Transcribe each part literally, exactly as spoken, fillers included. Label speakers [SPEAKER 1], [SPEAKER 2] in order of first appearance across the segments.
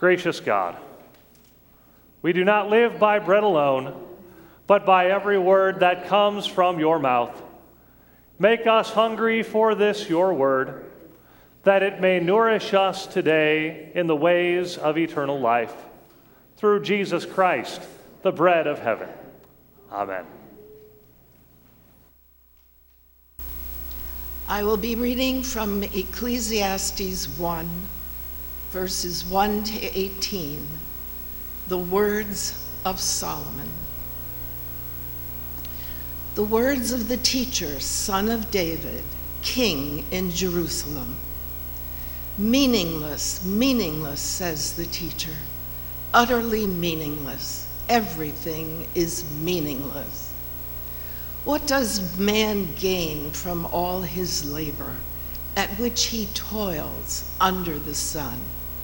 [SPEAKER 1] Gracious God, we do not live by bread alone, but by every word that comes from your mouth. Make us hungry for this, your word, that it may nourish us today in the ways of eternal life. Through Jesus Christ, the bread of heaven. Amen.
[SPEAKER 2] I will be reading from Ecclesiastes one, verses one to eighteen, the words of Solomon. The words of the teacher, son of David, king in Jerusalem. Meaningless, meaningless, says the teacher, utterly meaningless. Everything is meaningless. What does man gain from all his labor, at which he toils under the sun?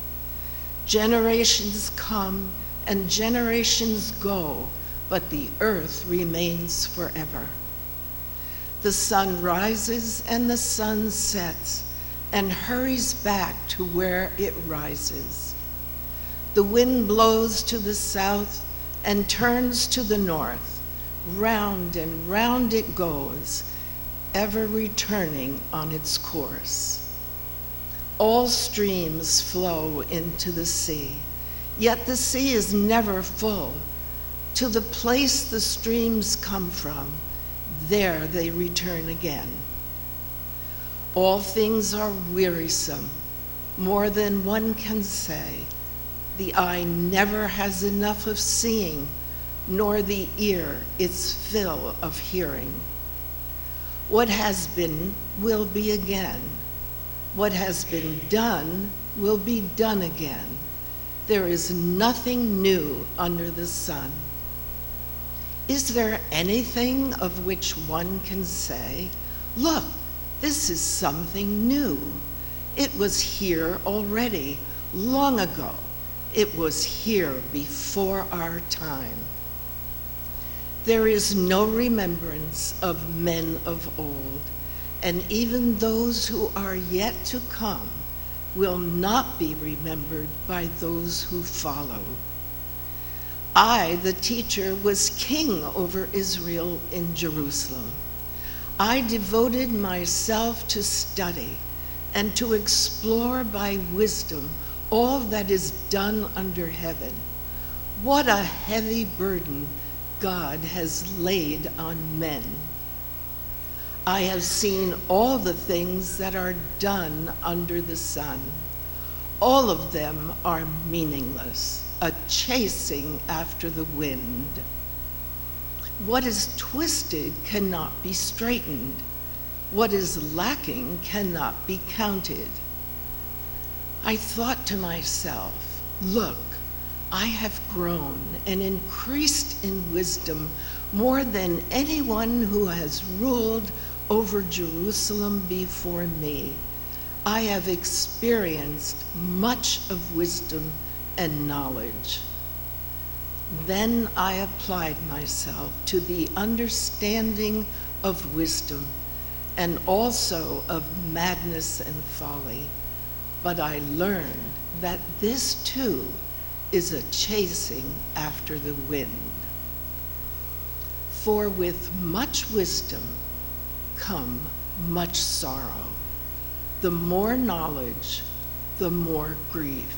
[SPEAKER 2] Generations come and generations go, but the earth remains forever. The sun rises and the sun sets and hurries back to where it rises. The wind blows to the south and turns to the north. Round and round it goes, ever returning on its course. All streams flow into the sea, yet the sea is never full. To the place the streams come from, there they return again. All things are wearisome, more than one can say. The eye never has enough of seeing, nor the ear its fill of hearing. What has been will be again. What has been done will be done again. There is nothing new under the sun. Is there anything of which one can say, look, this is something new? It was here already, long ago. It was here before our time. There is no remembrance of men of old, and even those who are yet to come will not be remembered by those who follow. I, the teacher, was king over Israel in Jerusalem. I devoted myself to study and to explore by wisdom all that is done under heaven. What a heavy burden God has laid on men. I have seen all the things that are done under the sun. All of them are meaningless, a chasing after the wind. What is twisted cannot be straightened. What is lacking cannot be counted. I thought to myself, look, I have grown and increased in wisdom more than anyone who has ruled over Jerusalem before me. I have experienced much of wisdom and knowledge. Then I applied myself to the understanding of wisdom and also of madness and folly. But I learned that this too is a chasing after the wind. For with much wisdom come much sorrow. The more knowledge, the more grief.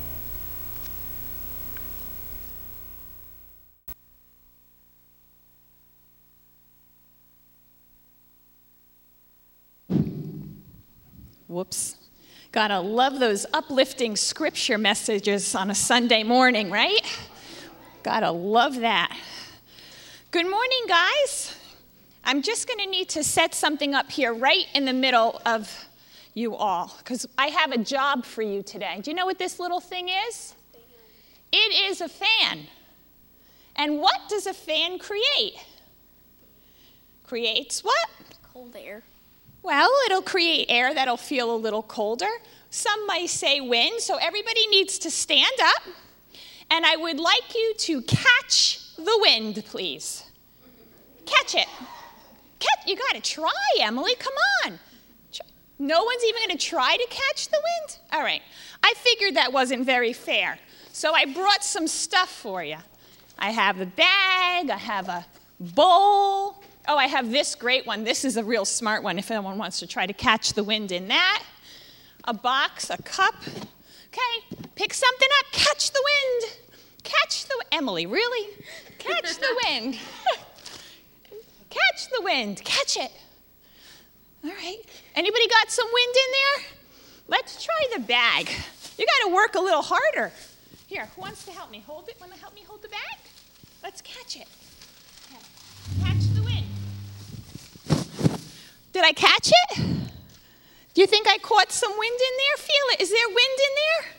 [SPEAKER 3] Whoops. Gotta love those uplifting scripture messages on a Sunday morning, right? Gotta love that. Good morning, guys. I'm just gonna need to set something up here right in the middle of you all, because I have a job for you today. Do you know what this little thing is? It is a fan. And what does a fan create? Creates what?
[SPEAKER 4] Cold air.
[SPEAKER 3] Well, it'll create air that'll feel a little colder. Some might say wind, so everybody needs to stand up. And I would like you to catch the wind, please. Catch it. Catch, you gotta try, Emily, come on. No one's even going to try to catch the wind? All right. I figured that wasn't very fair. So I brought some stuff for you. I have a bag. I have a bowl. Oh, I have this great one. This is a real smart one if anyone wants to try to catch the wind in that. A box, a cup. Okay, pick something up. Catch the wind. Catch the... Emily, really? Catch the wind. Catch the wind. Catch it. All right. Anybody got some wind in there? Let's try the bag. You got to work a little harder. Here, who wants to help me? Hold it. Want to help me hold the bag? Let's catch it. Okay. Catch the wind. Did I catch it? Do you think I caught some wind in there? Feel it. Is there wind in there?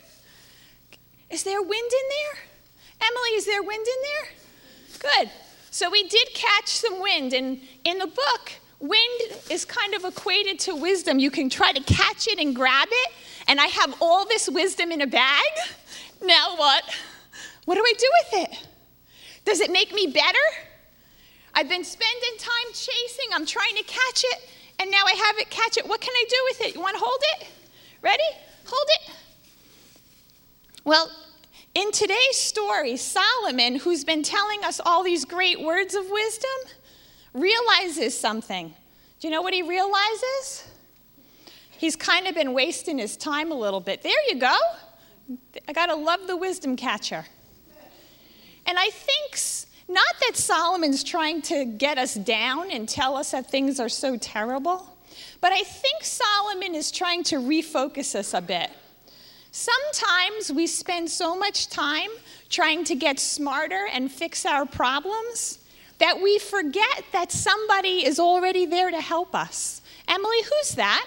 [SPEAKER 3] Is there wind in there? Emily, is there wind in there? Good. So we did catch some wind. And in the book, wind is kind of equated to wisdom. You can try to catch it and grab it. And I have all this wisdom in a bag. Now what? What do I do with it? Does it make me better? I've been spending time chasing. I'm trying to catch it. And now I have it catch it. What can I do with it? You want to hold it? Ready? Hold it. Well, in today's story, Solomon, who's been telling us all these great words of wisdom, realizes something. Do you know what he realizes? He's kind of been wasting his time a little bit. There you go. I got to love the wisdom catcher. And I think... Not that Solomon's trying to get us down and tell us that things are so terrible, but I think Solomon is trying to refocus us a bit. Sometimes we spend so much time trying to get smarter and fix our problems that we forget that somebody is already there to help us. Emily, who's that?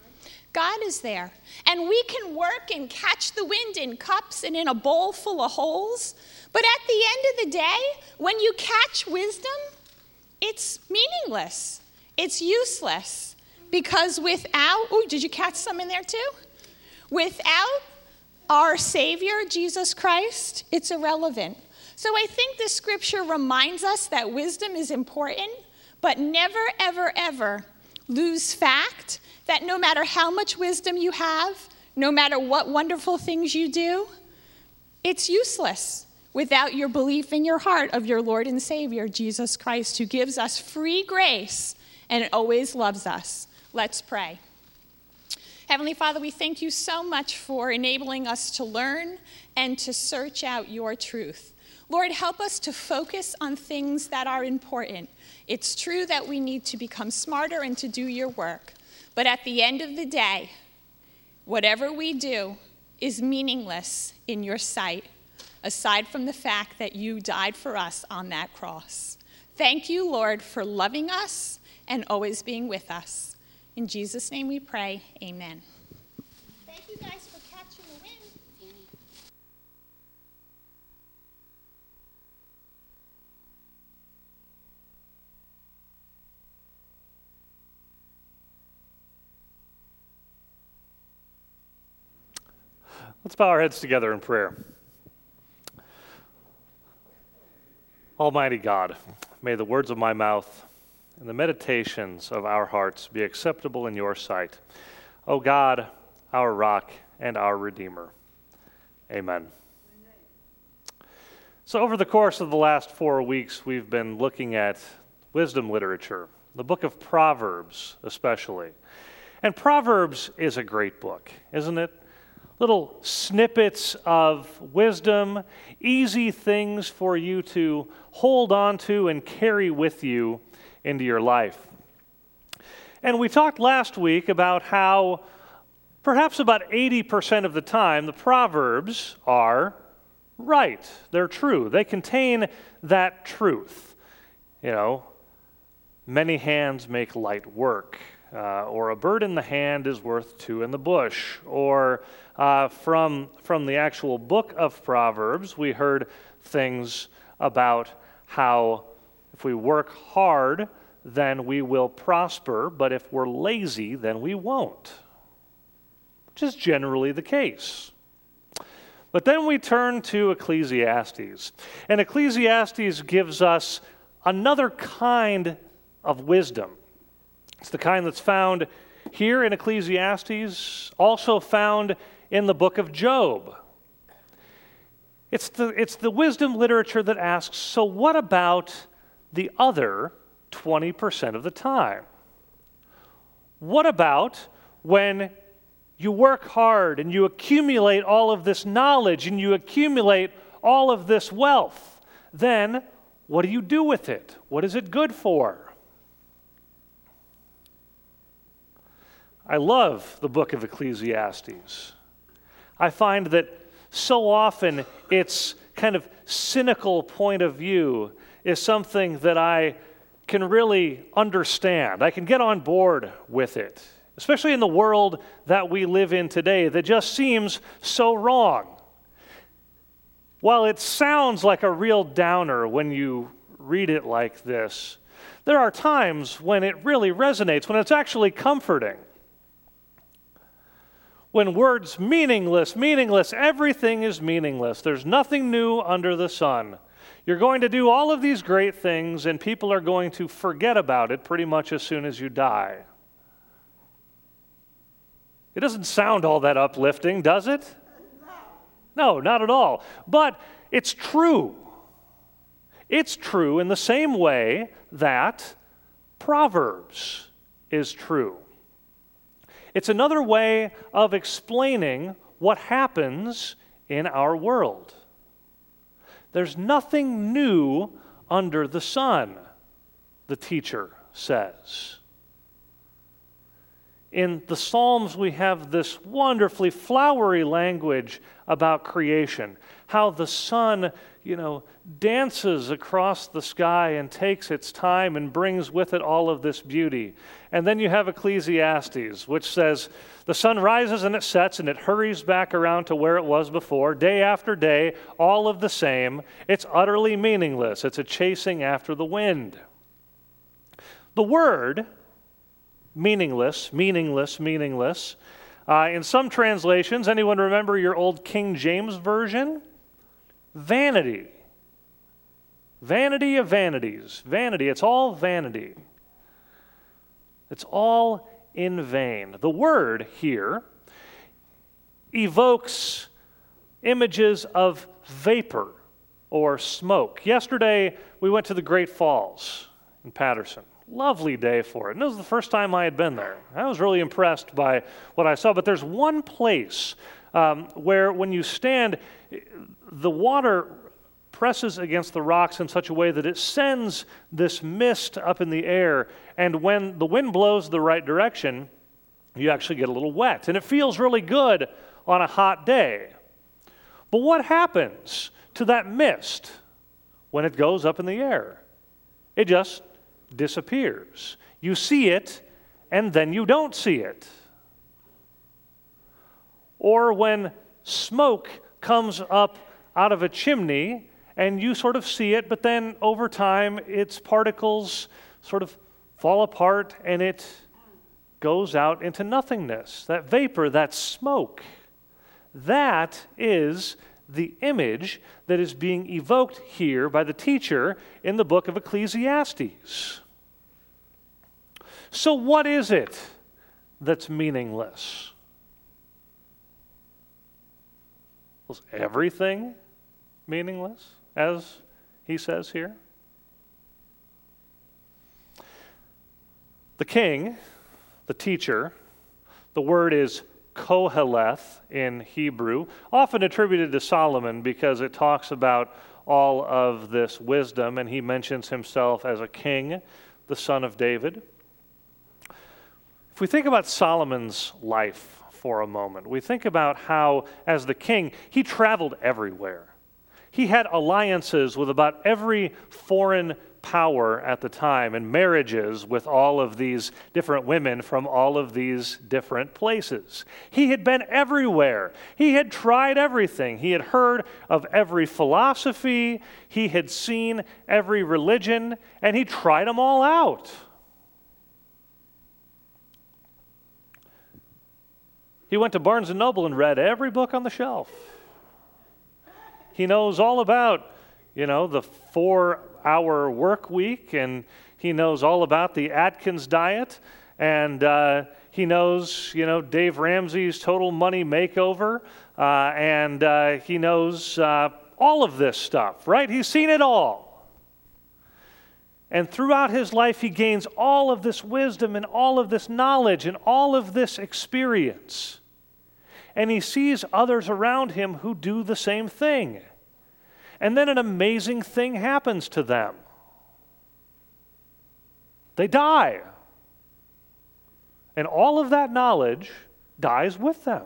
[SPEAKER 3] God is there. And we can work and catch the wind in cups and in a bowl full of holes. But at the end of the day, when you catch wisdom, it's meaningless. It's useless. Because without, oh, did you catch some in there too? Without our Savior, Jesus Christ, it's irrelevant. So I think the scripture reminds us that wisdom is important, but never, ever, ever lose fact that no matter how much wisdom you have, no matter what wonderful things you do, it's useless without your belief in your heart of your Lord and Savior, Jesus Christ, who gives us free grace and always loves us. Let's pray. Heavenly Father, we thank you so much for enabling us to learn and to search out your truth. Lord, help us to focus on things that are important. It's true that we need to become smarter and to do your work. But at the end of the day, whatever we do is meaningless in your sight, aside from the fact that you died for us on that cross. Thank you, Lord, for loving us and always being with us. In Jesus' name we pray, amen. Thank you guys for catching the wind.
[SPEAKER 1] Let's bow our heads together in prayer. Almighty God, may the words of my mouth and the meditations of our hearts be acceptable in your sight. O God, our rock and our Redeemer. Amen. So over the course of the last four weeks, we've been looking at wisdom literature, the book of Proverbs especially. And Proverbs is a great book, isn't it? Little snippets of wisdom, easy things for you to hold on to and carry with you into your life. And we talked last week about how perhaps about eighty percent of the time the Proverbs are right. They're true. They contain that truth. You know, many hands make light work. Uh, or a bird in the hand is worth two in the bush. Or uh, from, from the actual book of Proverbs, we heard things about how if we work hard, then we will prosper, but if we're lazy, then we won't, which is generally the case. But then we turn to Ecclesiastes, and Ecclesiastes gives us another kind of wisdom. It's the kind that's found here in Ecclesiastes, also found in the book of Job. It's the, it's the wisdom literature that asks, so what about the other twenty percent of the time? What about when you work hard and you accumulate all of this knowledge and you accumulate all of this wealth? Then what do you do with it? What is it good for? I love the book of Ecclesiastes. I find that so often its kind of cynical point of view is something that I can really understand. I can get on board with it, especially in the world that we live in today that just seems so wrong. While it sounds like a real downer when you read it like this, there are times when it really resonates, when it's actually comforting. When words meaningless, meaningless, everything is meaningless. There's nothing new under the sun. You're going to do all of these great things, and people are going to forget about it pretty much as soon as you die. It doesn't sound all that uplifting, does it? No, not at all. But it's true. It's true in the same way that Proverbs is true. It's another way of explaining what happens in our world. There's nothing new under the sun, the teacher says. In the Psalms, we have this wonderfully flowery language about creation, how the sun, you know, dances across the sky and takes its time and brings with it all of this beauty. And then you have Ecclesiastes, which says, the sun rises and it sets and it hurries back around to where it was before, day after day, all of the same. It's utterly meaningless. It's a chasing after the wind. The word meaningless, meaningless, meaningless. Uh, in some translations, anyone remember your old King James Version? Vanity. Vanity of vanities. Vanity. It's all vanity. It's all in vain. The word here evokes images of vapor or smoke. Yesterday, we went to the Great Falls in Patterson. Lovely day for it. And it was the first time I had been there. I was really impressed by what I saw. But there's one place um, where when you stand, the water presses against the rocks in such a way that it sends this mist up in the air. And when the wind blows the right direction, you actually get a little wet. And it feels really good on a hot day. But what happens to that mist when it goes up in the air? It just disappears. You see it, and then you don't see it. Or when smoke comes up out of a chimney, and you sort of see it, but then over time, its particles sort of fall apart, and it goes out into nothingness. That vapor, that smoke, that is the image that is being evoked here by the teacher in the book of Ecclesiastes. So what is it that's meaningless? Was everything meaningless, as he says here? The king, the teacher, the word is Koheleth in Hebrew, often attributed to Solomon because it talks about all of this wisdom, and he mentions himself as a king, the son of David. If we think about Solomon's life for a moment, we think about how, as the king, he traveled everywhere. He had alliances with about every foreign power at the time and marriages with all of these different women from all of these different places. He had been everywhere. He had tried everything. He had heard of every philosophy. He had seen every religion, and he tried them all out. He went to Barnes and Noble and read every book on the shelf. He knows all about, you know, the four-hour work week, and he knows all about the Atkins diet, and uh, He knows, you know, Dave Ramsey's Total Money Makeover, uh, and uh, he knows uh, all of this stuff, right? He's seen it all. And throughout his life, he gains all of this wisdom and all of this knowledge and all of this experience. And he sees others around him who do the same thing. And then an amazing thing happens to them. They die. And all of that knowledge dies with them.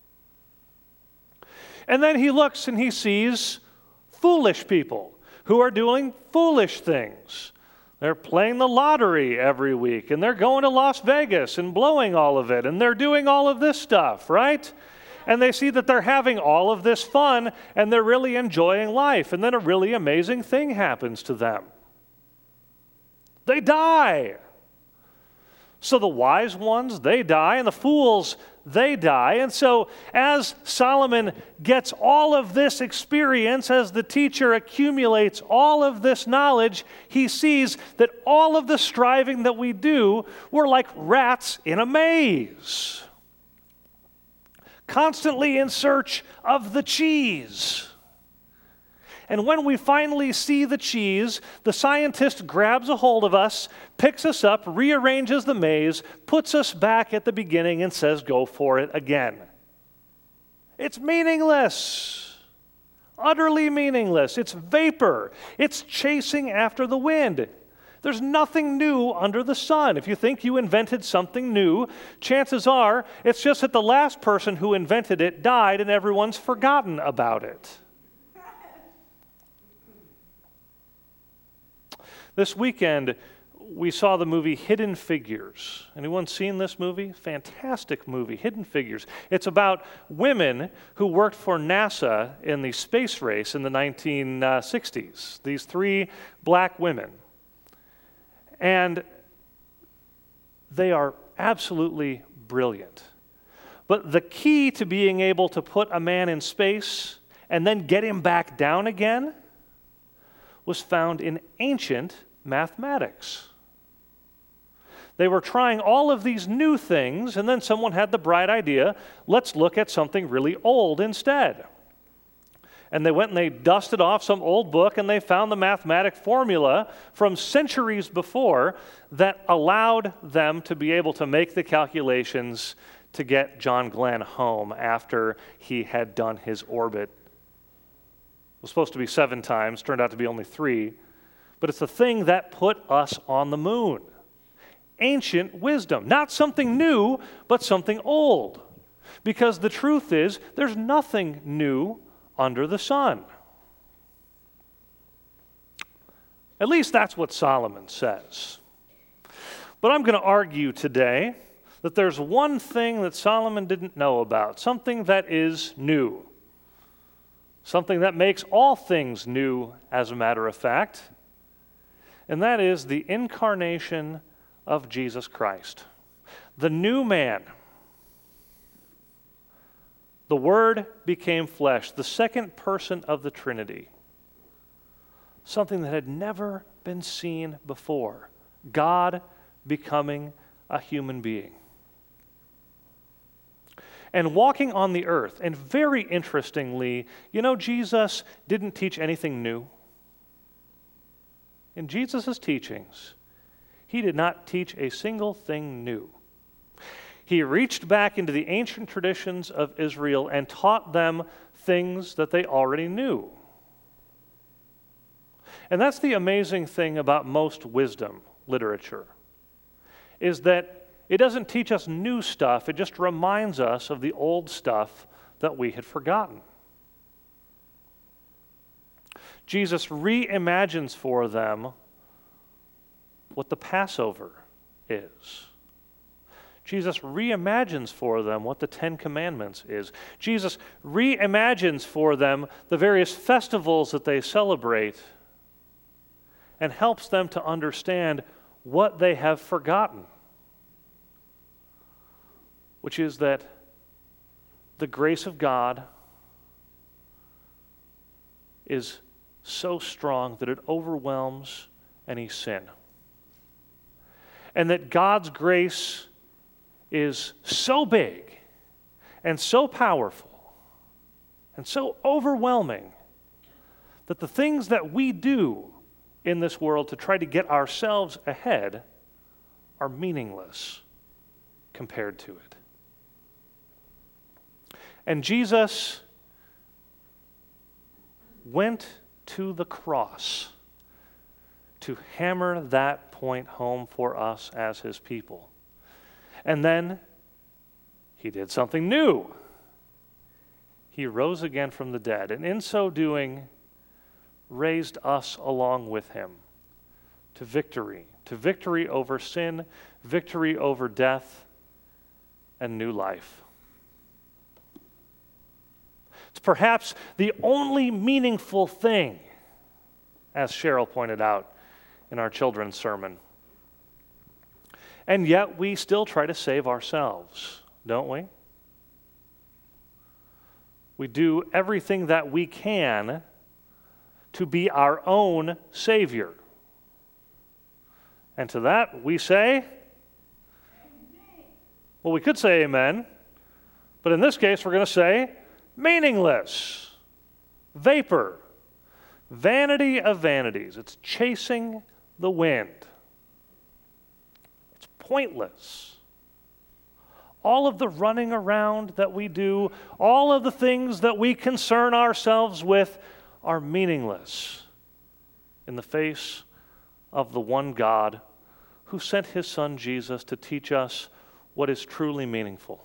[SPEAKER 1] And then he looks and he sees foolish people who are doing foolish things. They're playing the lottery every week, and they're going to Las Vegas and blowing all of it, and they're doing all of this stuff, right? And they see that they're having all of this fun, and they're really enjoying life. And then a really amazing thing happens to them. They die. So the wise ones, they die, and the fools, they die. And so as Solomon gets all of this experience, as the teacher accumulates all of this knowledge, he sees that all of the striving that we do, we're like rats in a maze, constantly in search of the cheese. And when we finally see the cheese, the scientist grabs a hold of us, picks us up, rearranges the maze, puts us back at the beginning, and says, go for it again. It's meaningless. Utterly meaningless. It's vapor. It's chasing after the wind. There's nothing new under the sun. If you think you invented something new, chances are it's just that the last person who invented it died and everyone's forgotten about it. This weekend, we saw the movie Hidden Figures. Anyone seen this movie? Fantastic movie, Hidden Figures. It's about women who worked for NASA in the space race in the nineteen sixties. These three black women. And they are absolutely brilliant. But the key to being able to put a man in space and then get him back down again was found in ancient mathematics. They were trying all of these new things, and then someone had the bright idea, let's look at something really old instead. And they went and they dusted off some old book, and they found the mathematic formula from centuries before that allowed them to be able to make the calculations to get John Glenn home after he had done his orbit. It was supposed to be seven times, turned out to be only three. But it's the thing that put us on the moon. Ancient wisdom. Not something new, but something old. Because the truth is, there's nothing new under the sun. At least that's what Solomon says. But I'm going to argue today that there's one thing that Solomon didn't know about, something that is new. Something that makes all things new, as a matter of fact, and that is the incarnation of Jesus Christ. The new man. The Word became flesh, the second person of the Trinity. Something that had never been seen before. God becoming a human being. And walking on the earth. And very interestingly, you know, Jesus didn't teach anything new. In Jesus' teachings, he did not teach a single thing new. He reached back into the ancient traditions of Israel and taught them things that they already knew. And that's the amazing thing about most wisdom literature, is that it doesn't teach us new stuff, it just reminds us of the old stuff that we had forgotten. Jesus reimagines for them what the Passover is. Jesus reimagines for them what the Ten Commandments is. Jesus reimagines for them the various festivals that they celebrate and helps them to understand what they have forgotten. Which is that the grace of God is so strong that it overwhelms any sin. And that God's grace is so big and so powerful and so overwhelming that the things that we do in this world to try to get ourselves ahead are meaningless compared to it. And Jesus went to the cross to hammer that point home for us as his people. And then he did something new. He rose again from the dead, and in so doing, raised us along with him to victory, to victory over sin, victory over death, and new life. It's perhaps the only meaningful thing, as Cheryl pointed out in our children's sermon. And yet we still try to save ourselves, don't we? We do everything that we can to be our own Savior. And to that we say, well, we could say amen, but in this case we're going to say meaningless, vapor, vanity of vanities. It's chasing the wind. It's pointless. All of the running around that we do, all of the things that we concern ourselves with are meaningless in the face of the one God who sent his Son Jesus to teach us what is truly meaningful.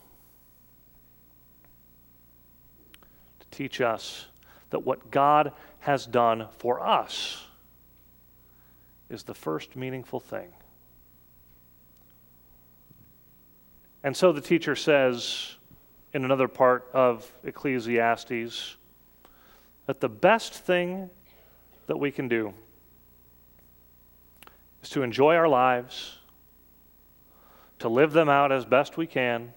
[SPEAKER 1] To teach us that what God has done for us is the first meaningful thing. And so the teacher says in another part of Ecclesiastes that the best thing that we can do is to enjoy our lives, to live them out as best we can,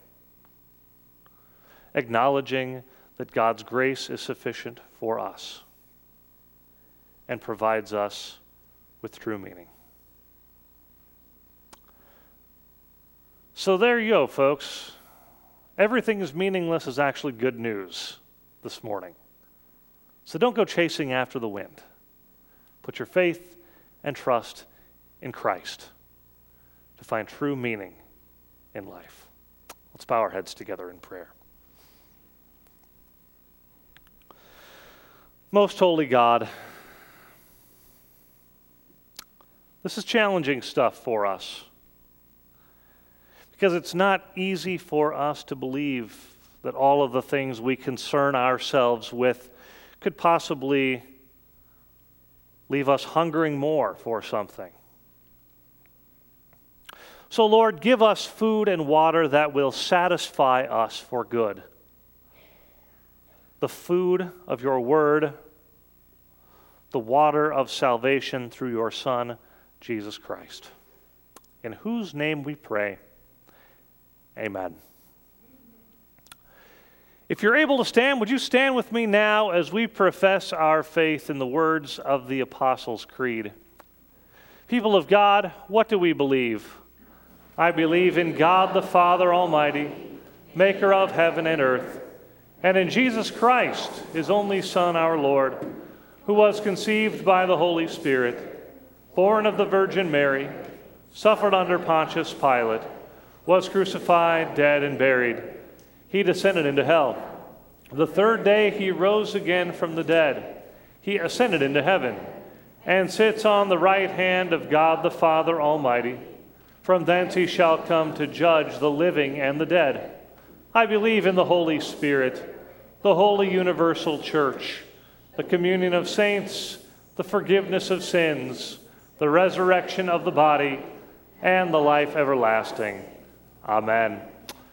[SPEAKER 1] acknowledging that God's grace is sufficient for us and provides us with true meaning. So there you go, folks. Everything is meaningless is actually good news this morning. So don't go chasing after the wind. Put your faith and trust in Christ to find true meaning in life. Let's bow our heads together in prayer. Most holy God, this is challenging stuff for us because it's not easy for us to believe that all of the things we concern ourselves with could possibly leave us hungering more for something. So, Lord, give us food and water that will satisfy us for good. The food of your word, the water of salvation through your Son, Jesus Christ, in whose name we pray. Amen. If you're able to stand, would you stand with me now as we profess our faith in the words of the Apostles' Creed? People of God, what do we believe? I believe in God the Father Almighty, maker of heaven and earth, and in Jesus Christ, his only Son, our Lord, who was conceived by the Holy Spirit, born of the Virgin Mary, suffered under Pontius Pilate, was crucified, dead, and buried. He descended into hell. The third day he rose again from the dead. He ascended into heaven and sits on the right hand of God the Father Almighty. From thence he shall come to judge the living and the dead. I believe in the Holy Spirit, the holy universal church, the communion of saints, the forgiveness of sins, the resurrection of the body, and the life everlasting. Amen.